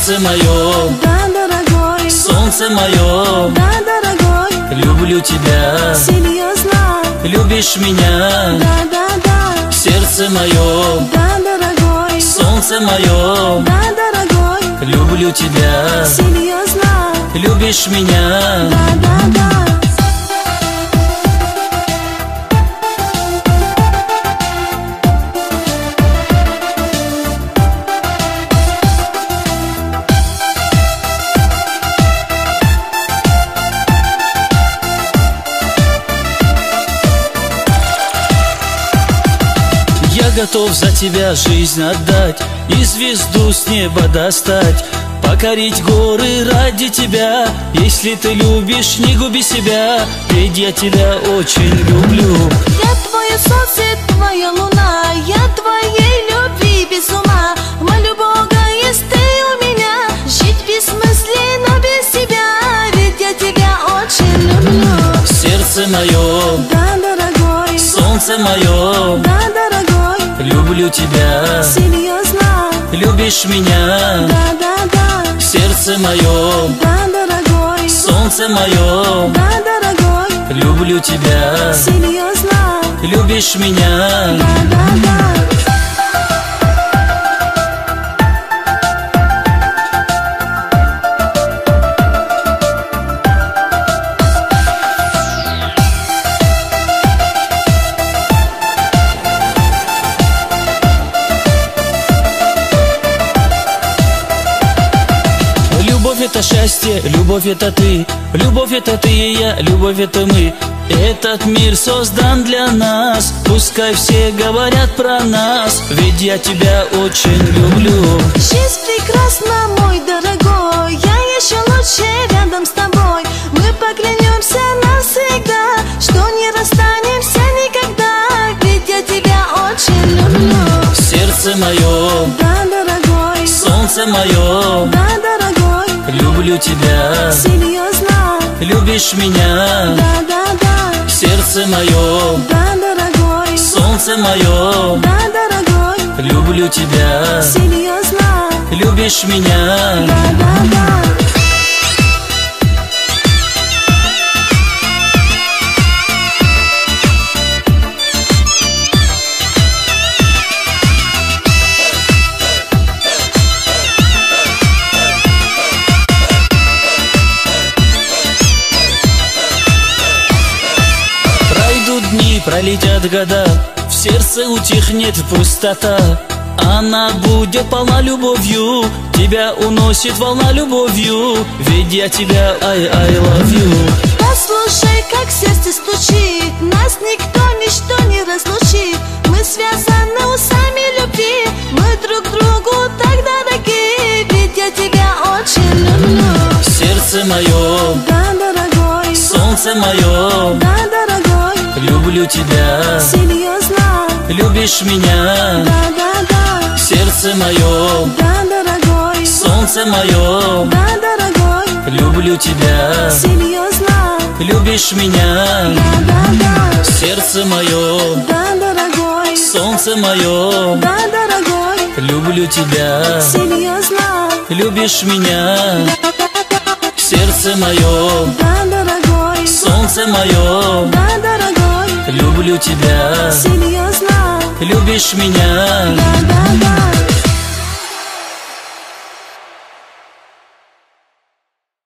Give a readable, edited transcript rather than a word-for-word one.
Сердце мое, да, дорогой. солнце мое, да, дорогой. люблю тебя, Серьезно, любишь меня. да, да, да. Сердце мое, да, дорогой. солнце мое, да, дорогой. люблю тебя, Серьезно, любишь меня. да, да, да. Я готов за тебя жизнь отдать и звезду с неба достать, покорить горы ради тебя. Если ты любишь, не губи себя, ведь я тебя очень люблю. Я твое солнце, твоя луна, я твоей любви без ума. Молю Бога, есть ты у меня, жить бессмысленно без тебя, ведь я тебя очень люблю. Сердце мое, да, дорогой. солнце мое, да, дорогой. люблю тебя, Серьезно, любишь меня. да, да, да. Сердце мое, да, дорогой. солнце мое, да, дорогой. люблю тебя, Серьезно, любишь меня. да, да, да. Любовь это счастье, любовь это ты, любовь это ты и я, любовь это мы. Этот мир создан для нас, пускай все говорят про нас, ведь я тебя очень люблю. Жизнь прекрасна, мой дорогой, я еще лучше рядом с тобой. Мы поклянемся навсегда, что не расстанемся никогда, ведь я тебя очень люблю. Сердце мое, да, дорогой. солнце мое, да, дорогой. люблю тебя, Серьезно, любишь меня. да, да, да. Сердце мое, да, дорогой. солнце мое, да, дорогой. люблю тебя, Серьезно, любишь меня. да, да, да. Дни пролетят года, в сердце утихнет пустота. Она будет полна любовью, тебя уносит волна любовью, ведь я тебя I love you. Послушай, как сердце стучит, нас никто, ничто не разлучит. Мы связаны узами любви, мы друг другу так дороги, ведь я тебя очень люблю. Сердце мое, да, дорогой. солнце мое, да, дорогой. люблю тебя, серьезно, любишь меня. да, да, да. Сердце мое, да, дорогой. солнце мое, да, дорогой. люблю тебя, серьезно, любишь меня. да, да, да. Сердце мое, да, дорогой. солнце мое, да, дорогой. люблю тебя, серьезно, любишь меня. да, да, да. Сердце мое, да, дорогой. солнце мое, да, дорогой. люблю тебя, серьезно, любишь меня. да, да, да.